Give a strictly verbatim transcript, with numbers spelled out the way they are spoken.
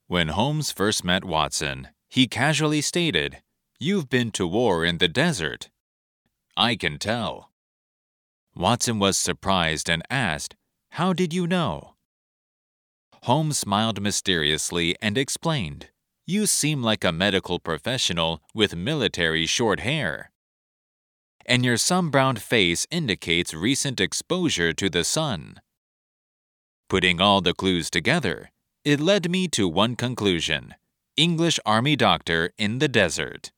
When Holmes first met Watson, he casually stated, "You've been to war in the desert." "I can tell." Watson was surprised and asked, "How did you know?" Holmes smiled mysteriously and explained, "You seem like a medical professional with military short hair. And your sun-browned face indicates recent exposure to the sun." Putting all the clues together, it led me to one conclusion: English Army doctor in the desert.